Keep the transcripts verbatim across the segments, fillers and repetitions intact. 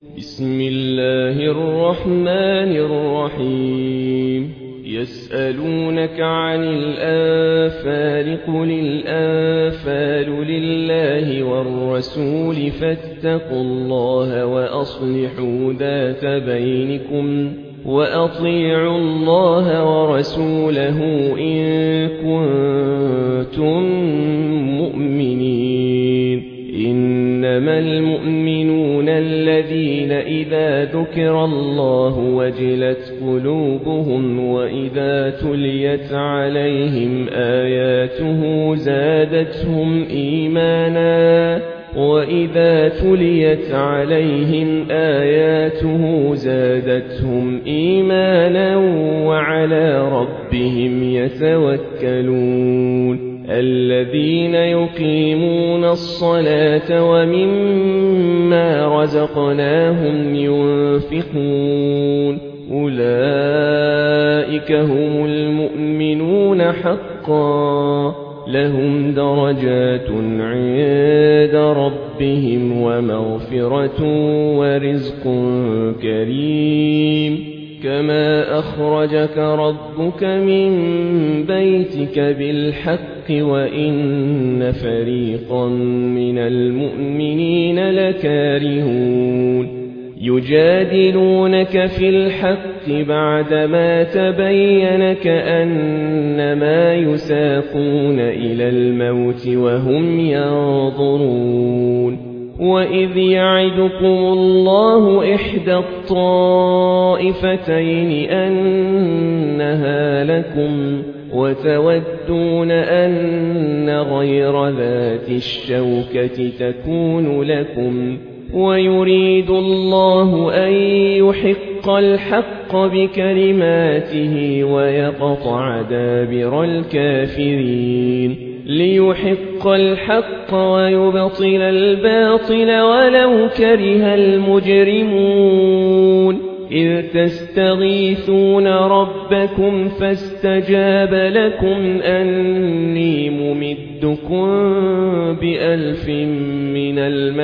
بسم الله الرحمن الرحيم. يسألونك عن الأنفال قل الأنفال لله والرسول فاتقوا الله وأصلحوا ذات بينكم وأطيعوا الله ورسوله إن كنتم مؤمنين. إنما المؤمنون الذين إذا ذكر الله وجلت قلوبهم وإذا تليت عليهم آياته زادتهم إيمانا وإذا تليت عليهم آياته زادتهم إيمانا وعلى ربهم يتوكلون. الذين يقيمون الصلاة ومما رزقناهم ينفقون أولئك هم المؤمنون حقا لهم درجات عند ربهم ومغفرة ورزق كريم. كما أخرجك ربك من بيتك بالحق وإن فريقا من المؤمنين لكارهون. يجادلونك في الحق بعدما تبين كأنما يساقون إلى الموت وهم ينظرون. وإذ يعدكم الله إحدى الطائفتين أنها لكم وتودون أن غير ذات الشوكة تكون لكم ويريد الله أن يحق الحق بكلماته ويقطع دابر الكافرين. ليحق الحق ويبطل الباطل ولو كره المجرمون. إذ تستغيثون ربكم فاستجاب لكم أني ممدكم بألف من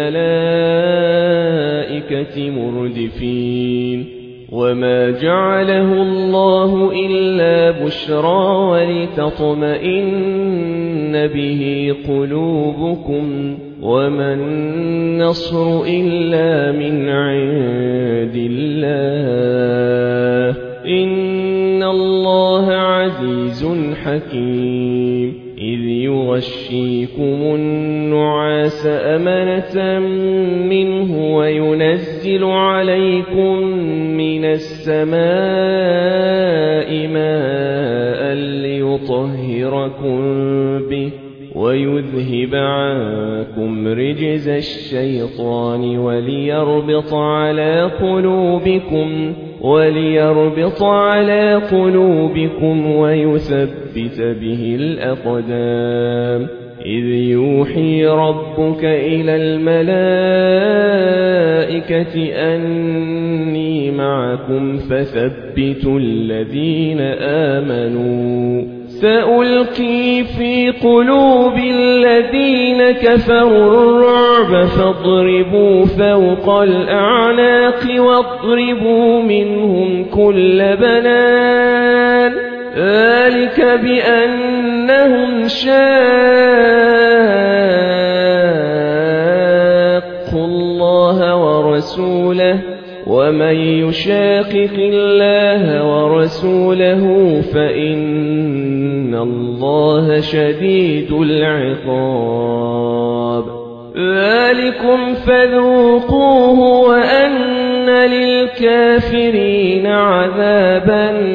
الملائكة مردفين. وما جعله الله إلا بشرى ولتطمئن به قلوبكم وما النصر إلا من عند الله إن الله عزيز حكيم. إذ يغشيكم النعاس أمنة منه وينزل عليكم من السماء ماء ليطهركم به ويذهب عنكم رجز الشيطان وليربط على قلوبكم وليربط على قلوبكم ويثبت به الأقدام. إذ يوحي ربك إلى الملائكة أني معكم فثبتوا الذين آمنوا سألقي في قلوب الذين كفروا الرعب فاضربوا فوق الأعناق واضربوا منهم كل بنان. ذلك بأنهم شاقوا الله ورسوله ومن يشاقق الله ورسوله فإن الله شديد العقاب. ذلكم فذوقوه وأن للكافرين عذاب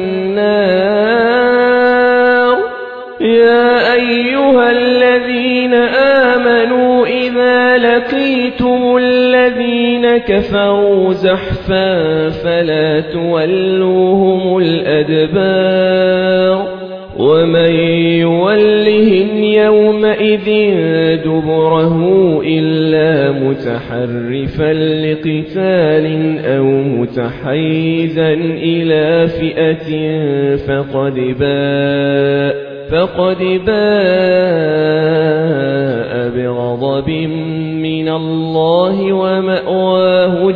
النار. يا أيها الذين آمنوا إذا لقيتم الذين كفروا زحفا فلا تولوهم الأدبار. ومن يولهم يومئذ دبره إلا متحرفا لقتال أو متحيزا إلى فئة فقد باء فقد باء بغضب من من الله ومأواه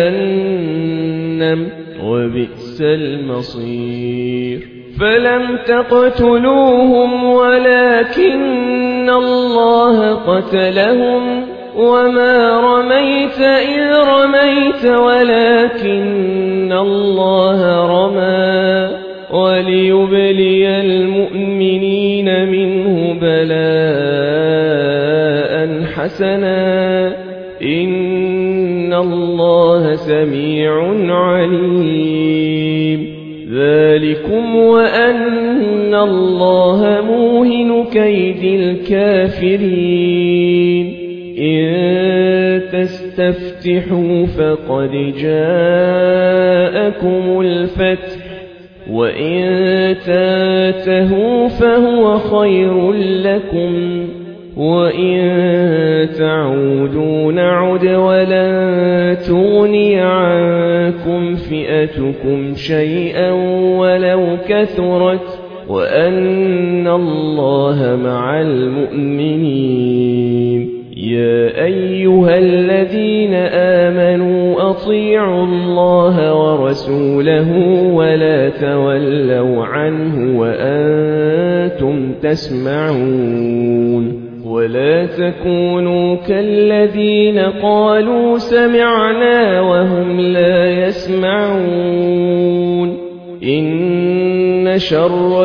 جهنم وبئس المصير فلم تقتلوهم ولكن الله قتلهم وما رميت إذ رميت ولكن الله رمى وليبلي المؤمنين منه بلاء حسنا إن الله سميع عليم ذلكم وأن الله موهن كيد الكافرين إن تستفتحوا فقد جاءكم الفتح وإن تنتهوا فهو خير لكم وإن تعودوا نعد ولن تغني عنكم فئتكم شيئا ولو كثرت وأن الله مع المؤمنين يا أيها الذين آمنوا أطيعوا الله ورسوله ولا تولوا عنه وأنتم تسمعون ولا تكونوا كالذين قالوا سمعنا وهم لا يسمعون إن شر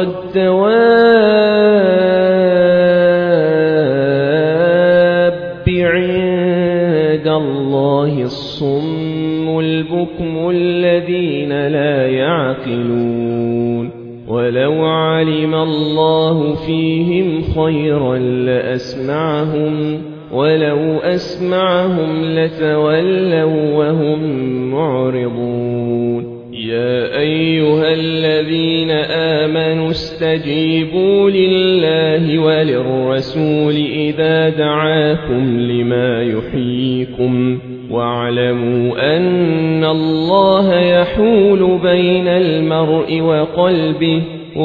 الدواب عند الله الصم البكم الذين لا يعقلون ولو علم الله فيهم خيرا لأسمعهم ولو أسمعهم لتولوا وهم معرضون يا أيها الذين آمنوا استجيبوا لله وللرسول إذا دعاكم لما يحييكم واعلموا أن الله يحول بين المرء وقلبه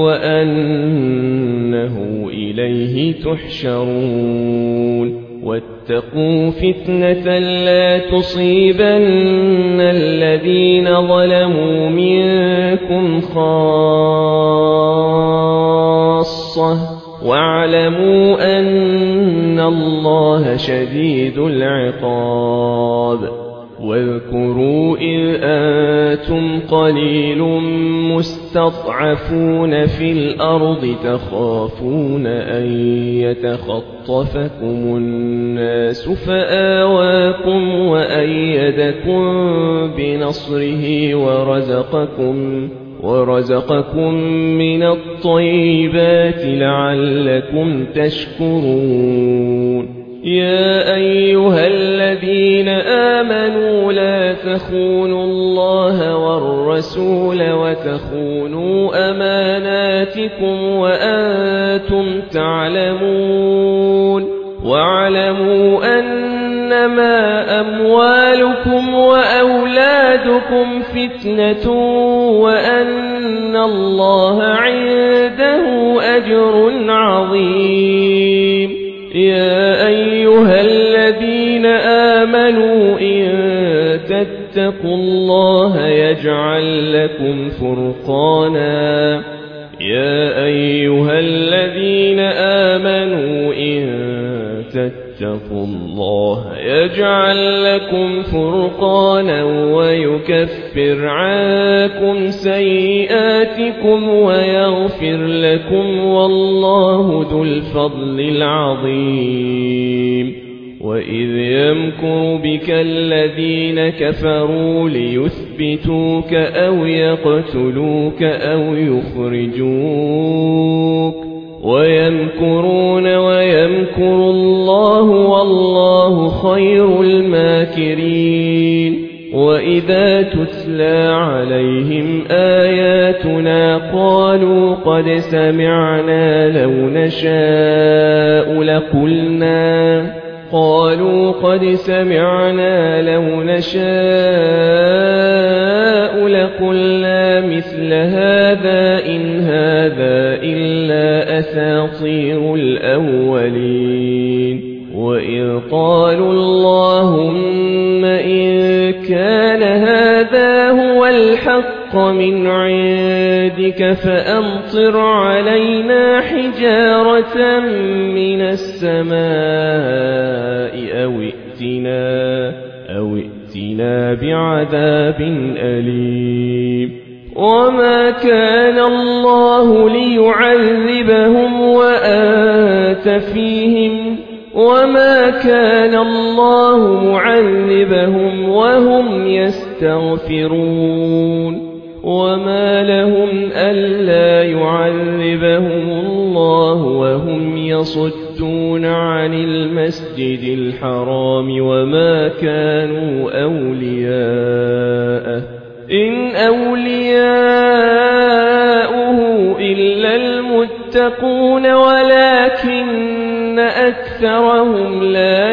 وأنه إليه تحشرون واتقوا فتنة لا تصيبن الذين ظلموا منكم خاصة واعلموا أن الله شديد العقاب واذكروا إذ أنتم قليل مستضعفون في الأرض تخافون أن يتخطفكم الناس فآواكم وأيدكم بنصره ورزقكم ورزقكم من الطيبات لعلكم تشكرون يا أيها الذين آمنوا لا تخونوا الله والرسول وتخونوا أماناتكم وأنتم تعلمون واعلموا أنما أموالكم وأولادكم فتنة وأن الله عنده أجر عظيم يا أيها الذين آمنوا إن تتقوا الله يجعل لكم فرقانا يا أيها الذين آمنوا إن تتقوا الله يجعل لكم فرقانا ويكفر عنكم سيئاتكم ويغفر لكم والله ذو الفضل العظيم وإذ يمكر بك الذين كفروا ليثبتوك أو يقتلوك أو يخرجوك ويمكرون ويمكر الله والله خير الماكرين وإذا تتلى عليهم آياتنا قالوا قد سمعنا لو نشاء لقلنا قالوا قد سمعنا لو نشاء لقلنا مثل هذا إن هذا إلا أساطير الأولين وإذ قالوا الله الحق من عندك فأمطر علينا حجارة من السماء أو ائتنا, أو ائتنا بعذاب أليم وما كان الله ليعذبهم وأنت فيهم وما كان الله معذبهم وهم يستغفرون وما لهم ألا يعذبهم الله وهم يصدون عن المسجد الحرام وما كانوا أولياءه إن أولياؤه إلا المتقون ولكن أكثرهم لا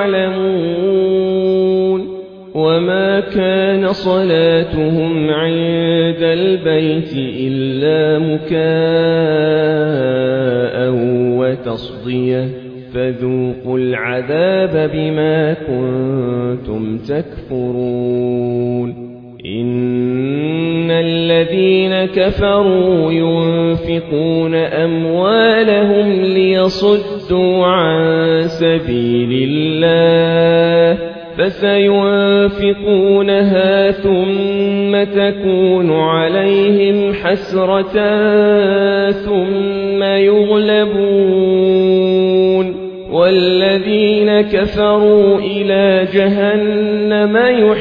يعلمون وما كان صلاتهم عند البيت إلا مكاء وتصدية فذوقوا العذاب بما كنتم تكفرون إن الذين كفروا ينفقون أموالهم ليصدوا عن سبيل الله فسينفقونها ثم تكون عليهم حسرة ثم يغلبون والذين كفروا إلى جهنم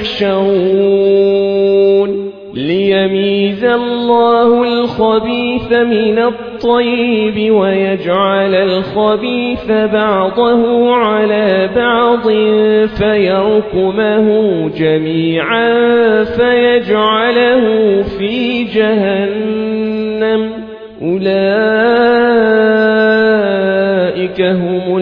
يحشرون ليميز الله الخبيث من الطيب ويجعل الخبيث بعضه على بعض فيركمه جميعا فيجعله في جهنم أولئك هم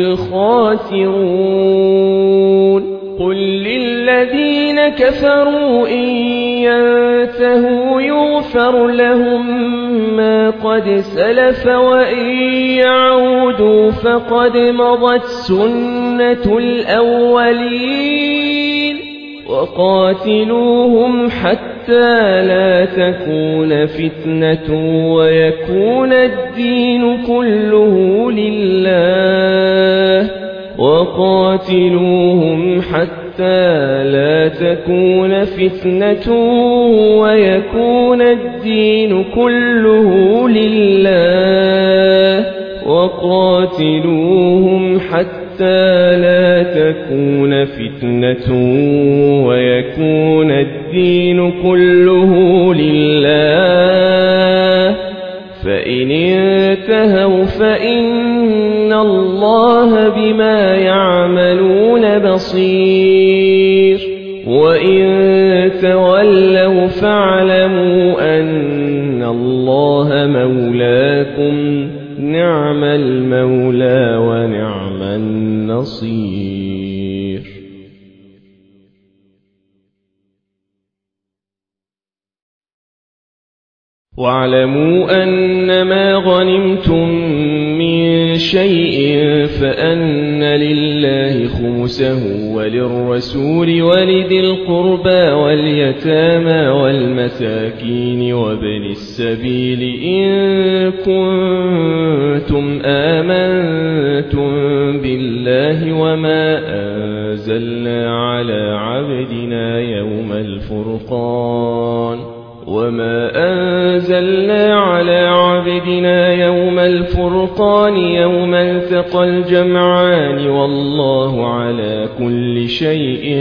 الخاسرون قل للذين كفروا إن ينتهوا يغفر لهم ما قد سلف وإن يعودوا فقد مضت سنة الأولين وقاتلوهم حتى لا تكون فتنة ويكون الدين كله لله وقاتلوهم حتى لا تكون فتنة ويكون الدين كله لله وقاتلوهم حتى لا تكون فتنة ويكون الدين كله لله فإن انتهوا فإن الله بما يعملون بصير وإن تولوا فاعلموا أن الله مولاكم نعم المولى ونعم النصير واعلموا أنما غنمتم من شيء فأن لله خمسه وللرسول ولذي القربى واليتامى والمساكين وابن السبيل إن كنتم آمنتم بالله وما أنزلنا على عبدنا يوم الفرقان وما أنزلنا على عبدنا يوم الفرقان يوم التقى الجمعان والله على كل شيء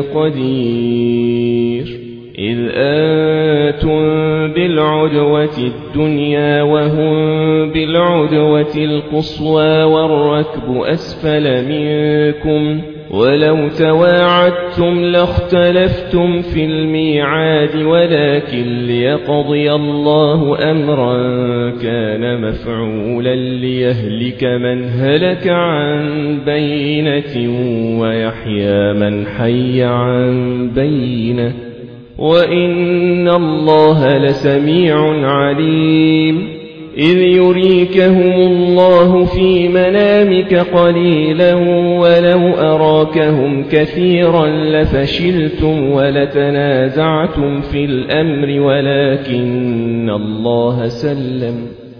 قدير إذ أنتم بالعدوة الدنيا وهم بالعدوة القصوى والركب أسفل منكم ولو تواعدتم لاختلفتم في الميعاد ولكن ليقضي الله أمرا كان مفعولا ليهلك من هلك عن بينة ويحيى من حي عن بينة وإن الله لسميع عليم إذ يريكهم الله في منامك قليلا ولو أراكهم كثيرا لفشلتم ولتنازعتم في الأمر ولكن الله سلم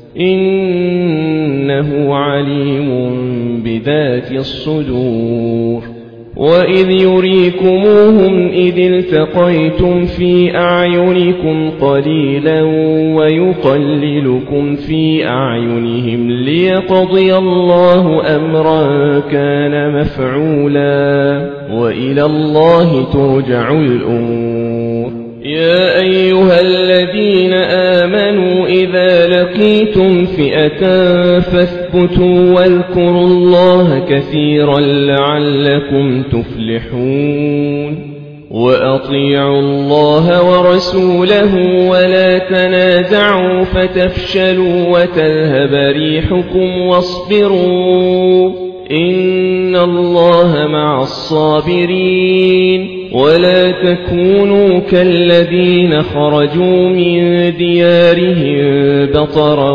إنه عليم بذات الصدور وإذ يريكموهم إذ التقيتم في أعينكم قليلا ويقللكم في أعينهم ليقضي الله أمرا كان مفعولا وإلى الله ترجع الأمور يا أيها الذين آمنوا إذا لقيتم فئة فاثبتوا واذكروا الله كثيرا لعلكم تفلحون وأطيعوا الله ورسوله ولا تنازعوا فتفشلوا وتذهب ريحكم واصبروا إن الله مع الصابرين ولا تكونوا كالذين خرجوا من ديارهم بطرا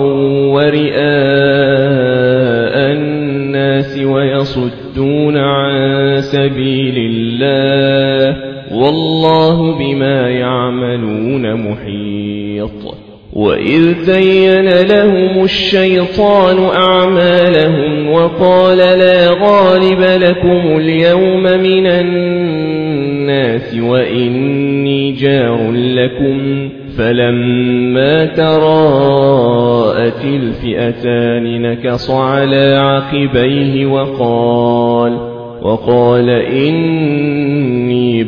ورئاء الناس ويصدون عن سبيل الله والله بما يعملون محيط وإذ زين لهم الشيطان أعمالهم وقال لا غالب لكم اليوم من الناس وإني جار لكم فلما تراءت الفئتان نكص على عقبيه وقال وقال إني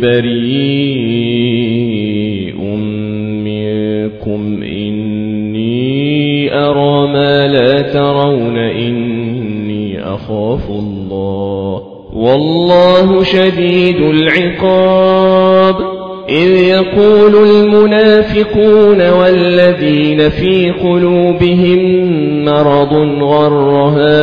بريء منكم إني أرى ما لا ترون إني أخاف الله والله شديد العقاب إذ يقول المنافقون والذين في قلوبهم مرض غر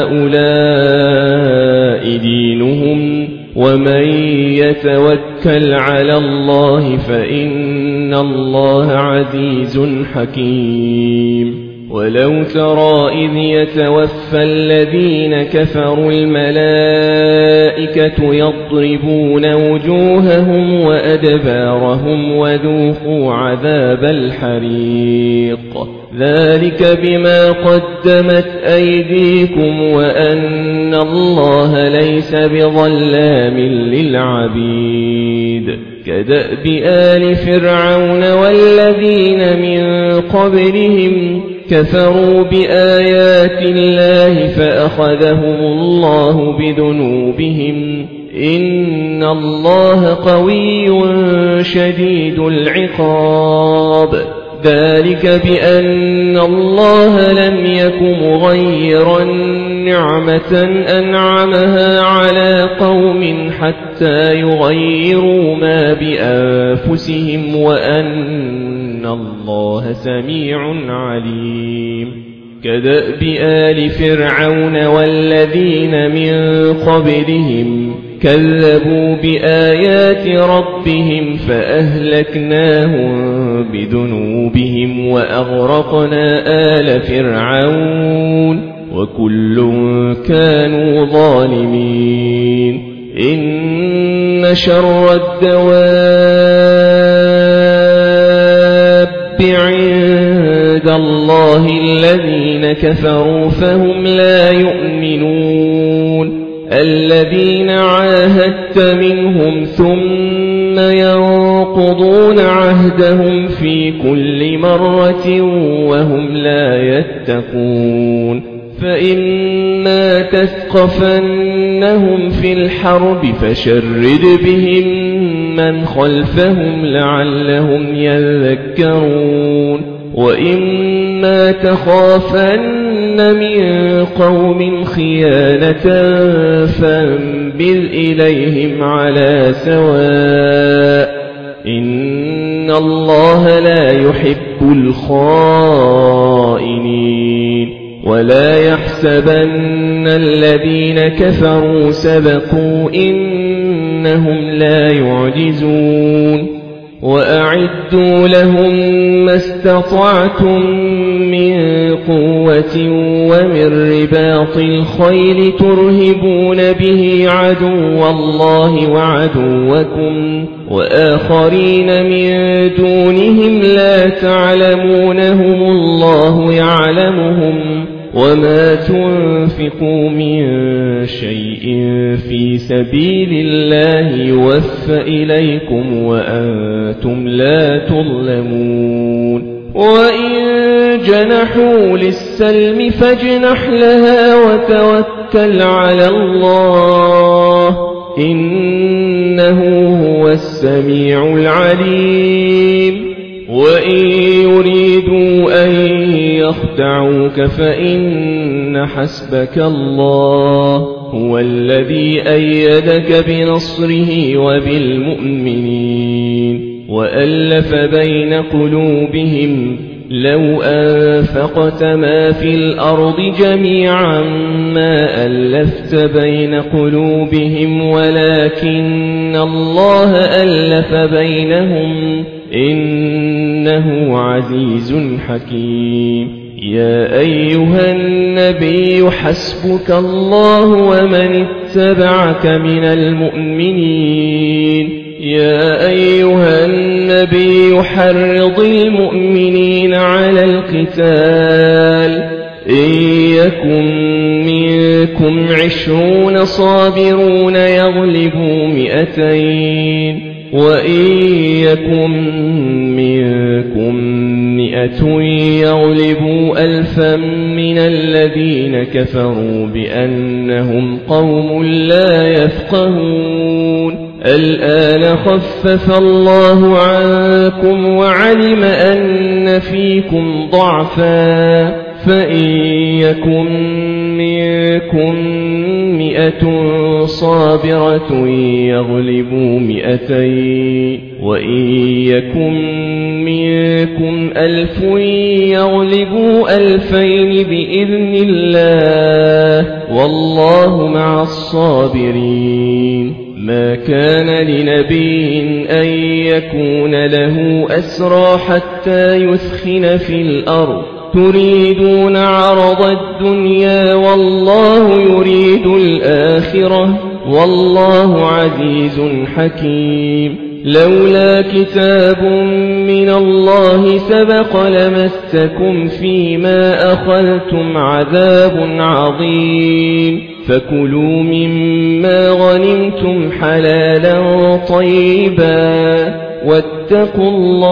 هؤلاء دينهم ومن يتوكل على الله فإن الله عزيز حكيم ولو ترى إذ يتوفى الذين كفروا الملائكة يضربون وجوههم وأدبارهم وذوقوا عذاب الحريق ذلك بما قدمت أيديكم وأن الله ليس بظلام للعبيد كدأب آل فرعون والذين من قبلهم كفروا بآيات الله فأخذهم الله بذنوبهم إن الله قوي شديد العقاب ذلك بأن الله لم يك مغيرا نعمة أنعمها على قوم حتى يغيروا ما بأنفسهم وأن الله سميع عليم كدأب آل فرعون والذين من قبلهم كذبوا بآيات ربهم فأهلكناهم بذنوبهم وأغرقنا آل فرعون وكل كانوا ظالمين إن شر الدواب عند الله الذين كفروا فهم لا يؤمنون الذين عاهدت منهم ثم ينقضون عهدهم في كل مرة وهم لا يتقون فإما تثقفنهم في الحرب فشرد بهم من خلفهم لعلهم يذكرون وإما تخافن من قوم خيانة فانبذ إليهم على سواء إن الله لا يحب الخائنين ولا يحسبن الذين كفروا سبقوا إنهم لا يعجزون وأعدوا لهم ما استطعتم من قوة ومن رباط الخيل ترهبون به عدو الله وعدوكم وآخرين من دونهم لا تعلمونهم الله يعلمهم وما تنفقوا من شيء في سبيل الله يوفى إليكم وأنتم لا تظلمون وإن جنحوا للسلم فاجنح لها وتوكل على الله إنه هو السميع العليم وإن يريدوا أن يخدعوك فإن حسبك الله هو الذي أيدك بنصره وبالمؤمنين وألف بين قلوبهم لو أنفقت ما في الأرض جميعا ما ألفت بين قلوبهم ولكن الله ألف بينهم إنه عزيز حكيم يا أيها النبي حسبك الله ومن اتبعك من المؤمنين يا أيها النبي حرض المؤمنين على القتال إن يكن منكم عشرون صابرون يغلبوا مئتين وإن يكن منكم مئة يغلبوا ألفا من الذين كفروا بأنهم قوم لا يفقهون الآن خفف الله عنكم وعلم أن فيكم ضعفا فإن يكن منكم مئة صابرة يغلبوا مئتين وإن يكن منكم ألف يغلبوا ألفين بإذن الله والله مع الصابرين ما كان لنبي أن يكون له أسرى حتى يثخن في الأرض تريدون عرض الدنيا والله يريد الآخرة والله عزيز حكيم لولا كتاب من الله سبق لمسكم فيما أخذتم عذاب عظيم فكلوا مما غنمتم حلالا طيبا واتقوا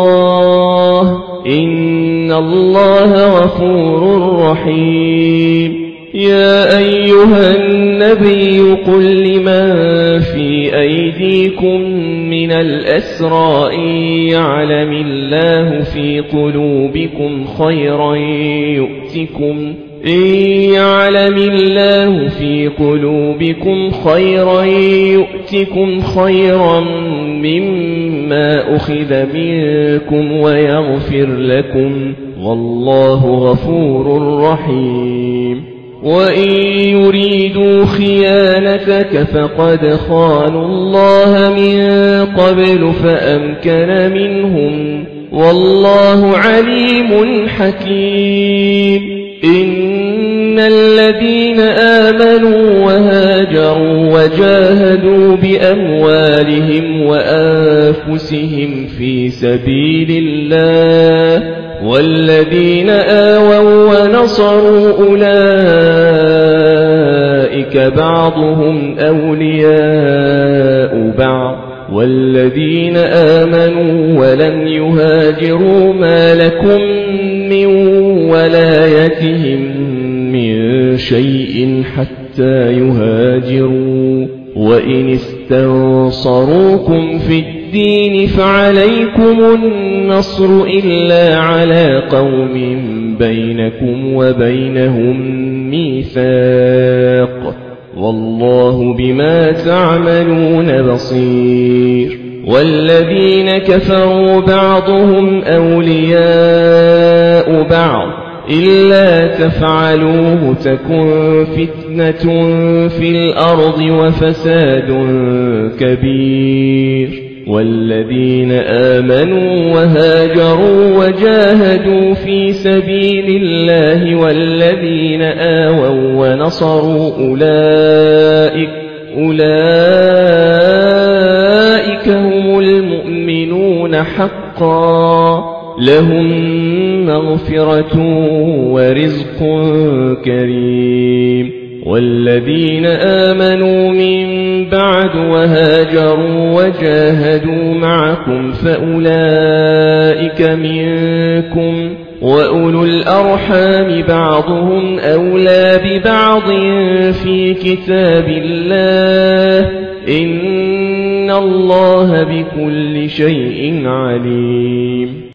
الله إن الله غفور رحيم يا أيها النبي قل لمن في أيديكم من الأسرى إن يعلم الله في قلوبكم خيرا يؤتكم إن يعلم الله في قلوبكم خيرا يؤتكم خيرا مما أخذ منكم ويغفر لكم والله غفور رحيم وإن يريدوا خيانتك فقد خانوا الله من قبل فأمكن منهم والله عليم حكيم إن الذين آمنوا وهاجروا وجاهدوا بأموالهم وأنفسهم في سبيل الله والذين آووا ونصروا أولئك بعضهم أولياء بعض والذين آمنوا ولم يهاجروا ما لكم من ولايتهم من شيء حتى يهاجروا وإن استنصروكم في الدين فعليكم النصر إلا على قوم بينكم وبينهم ميثاق والله بما تعملون بصير والذين كفروا بعضهم أولياء بعض إلا تفعلوه تكن فتنة في الأرض وفساد كبير والذين آمنوا وهاجروا وجاهدوا في سبيل الله والذين آووا ونصروا أولئك أولئك هم المؤمنون حقا لهم مغفرة ورزق كريم والذين آمنوا من بعد وهاجروا وجاهدوا معكم فأولئك منكم وأولو الأرحام بعضهم أولى ببعض في كتاب الله إن الله بكل شيء عليم